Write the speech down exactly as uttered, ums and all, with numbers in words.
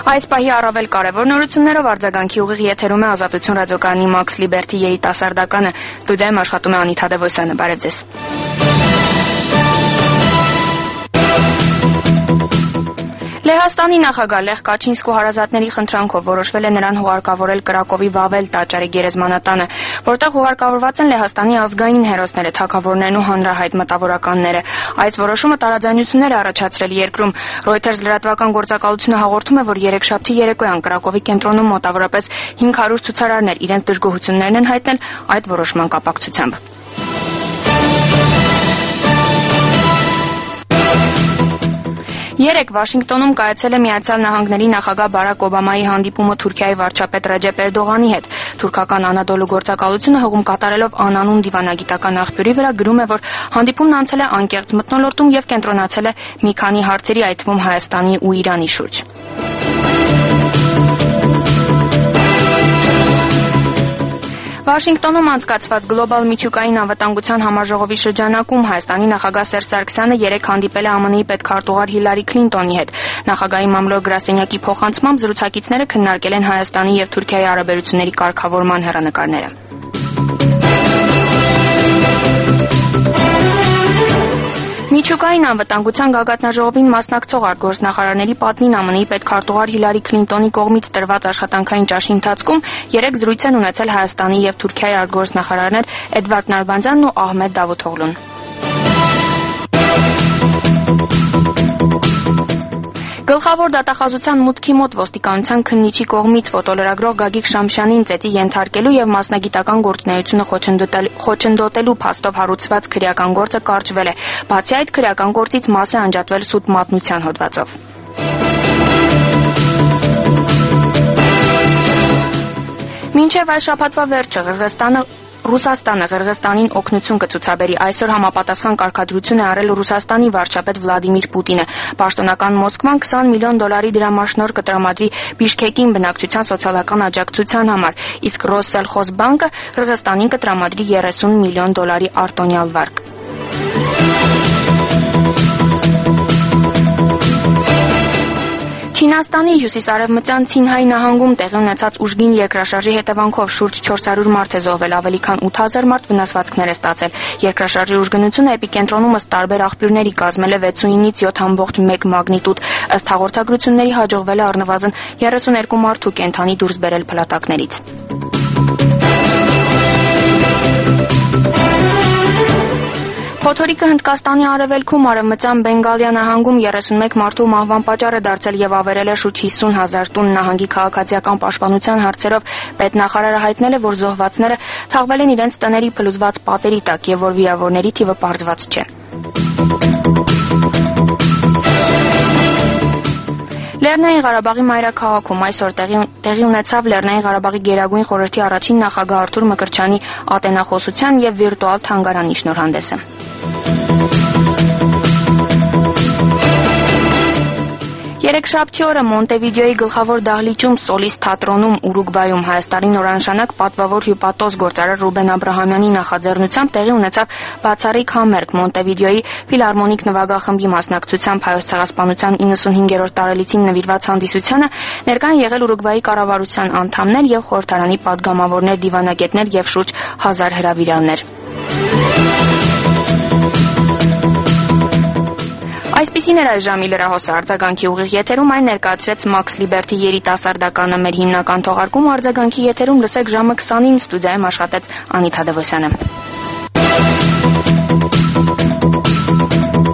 Այս պահի առավել կարևոր նորություններով արձագանքի ուղիղ եթերում է Ազատություն ռադիոկայանի Max Liberty երիտասարդականը։ Ստուդիայում աշխատում է Անիթա Դևոսյանը։ Բարև ձեզ։ Լեհաստանի նախագահ Լեխ Կաչինսկու հարազատների խնդրանքով որոշվել է նրան հուղարկավորել Կրակովի Վավել տաճարի գերեզմանատանը, որտեղ հուղարկավորված են Լեհաստանի ազգային հերոսները, թագավորներն ու հանրահայտ մտավորականները։ Այս որոշումը տարաձայնություններ է առաջացրել երկրում։ Reuters լրատվական գործակալությունը հաղորդում է, որ երեքշաբթի երեկոյան Կրակովի կենտրոնում մոտավորապես հինգ հարյուր ցուցարարներ իրենց դժգոհություններն են հայտնել այդ որոշման կապակցությամբ։ Երեկ Վաշինգտոնում կայացել է Միացյալ Նահանգների նախագահ Բարակ Օբամայի հանդիպումը Թուրքիայի վարչապետ Ռեջեփ Էրդողանի հետ։ Թուրքական Անադոլու գործակալությունը հղում կատարելով անանուն դիվանագիտական աղբյուրի վրա գրում է, որ հանդիպումն անցել է անկեղծ մթնոլորտում եւ կենտրոնացել է մի քանի հարցերի, այդ թվում Հայաստանի ու Իրանի շուրջ։ Վաշինգտոնում անցկացված գլոբալ միջուկային անվտանգության համաժողովի շրջանակում Հայաստանի նախագահ Սերժ Սարգսյանը երեկ հանդիպել է ԱՄՆ-ի պետքարտուղար Հիլարի Քլինտոնի հետ։ Նախագահի մամլոյ գրասենյակի փոխանցմամբ զրուցակիցները քննարկել են Հայաստանի եւ Թուրքիայի հարաբերությունների կարգավորման հեռանկարները։ Միջուկային անվտանգության գագաթնաժողովին մասնակցող արտգործնախարարների պատմին ԱՄՆ-ի պետքարտուղար Հիլարի Քլինտոնի կողմից տրված աշխատանքային ճաշի ընթացքում երեք զրույց են ունեցել Հայաստանի եւ Թուրքիայի արտգործնախարարներ Էդվարդ Նալբանդյանն ու Ահմեդ Դավութօղլուն։ Գլխավոր դատախազության մուտքի մոտ ոստիկանության քննիչի կողմից ֆոտոլրագրող Գագիկ Շամշյանին ծեծի ենթարկելու եւ մասնագիտական գործունեությունը խոչընդոտելու փաստով հարուցված քրեական գործը կարճվել է։ Բացի այդ, քրեական գործից մաս է անջատվել սուտ մատնության հոդվածով։ Մինչև այս շաբաթվա վերջը Ղրղստանը Ռուսաստանը Ղրղստանին օգնություն կցուցաբերի։ Այսօր համապատասխան կարգադրություն է արել Ռուսաստանի վարչապետ Վլադիմիր Պուտինը։ Պաշտոնական Մոսկվան քսան միլիոն դոլարի դրամաշնորհ կտրամադրի Բիշքեկին բնակչության սոցիալական աջակցության համար, իսկ Ռոսսելխոզբանկը Ղրղստանին կտրամադրի երեսուն միլիոն դոլարի արտոնյալ վարկ։ Չինաստանի հյուսիսարևմտյան Ցինհայ նահանգում տեղի ունեցած ուժգին երկրաշարժի հետևանքով շուրջ չորս հարյուր մարդ է զոհվել, ավելի քան ութ հազար մարդ վնասվածքներ է ստացել։ Երկրաշարժի ուժգնությունը էպիկենտրոնում ըստ տարբեր աղբյուրների կազմել է վեցուինից յոթ ամբողջ մեկ մագնիտուդ։ Ըստ հաղորդագրությունների հաջողվել է առնվազն երեսուներկու մարդու կենդանի դուրս բերել փլատակներից։ Փոթորիկը Հնդկաստանի արևելքում արևմտյան Բենգալիա նահանգում երեսունմեկ մարդու մահվան պատճառ է դարձել եւ ավերել է շուրջ հիսուն հազար տուն։ Նահանգի քաղաքացիական պաշտպանության հարցերով պետնախարարը հայտնել է, որ զոհվածները թաղվել են իրենց տների փլուզված պատերի տակ եւ որ վիրավորների թիվը պարզված չէ։ Լեռնային Ղարաբաղի մայրաքաղաքում այսօր տեղի, տեղի ունեցավ Լեռնային Ղարաբաղի Գերագույն խորհրդի առաջին նախագահ Արթուր Մկրտչյանի ատենախոսության եւ վիրտուալ թանգարանի շնորհանդեսը։ Երեքշաբթի օրը Մոնտեվիդեոյի գլխավոր դահլիճում Սոլիս թատրոնում Ուրուգվայում Հայաստանի նորանշանակ պատվավոր հյուպատոս գործարար Ռուբեն Աբրահամյանի նախաձեռնությամբ տեղի ունեցավ բացառիկ համերգ Մոնտեվիդեոյի ֆիլհարմոնիկ նվագախմբի մասնակցությամբ Հայոց ցեղասպանության իննսունհինգերորդ տարելիցին նվիրված հանդիսությանը ներկա են եղել Ուրուգվայի կառավարության անդամներ եւ խորհրդարանի падգամավորներ, դիվանագետներ եւ շուրջ հազար հրավիրալներ։ Այսպիսին էր այս ժամի լրահոսը արձագանքի ուղիղ եթերում այն ներկայացրեց Max Liberty երիտասարդականը։ Մեր հիմնական թողարկումը արձագանքի եթերում լսեք ժամը քսանին, ստուդիայում աշխատեց Անիթա Դևոսյանը։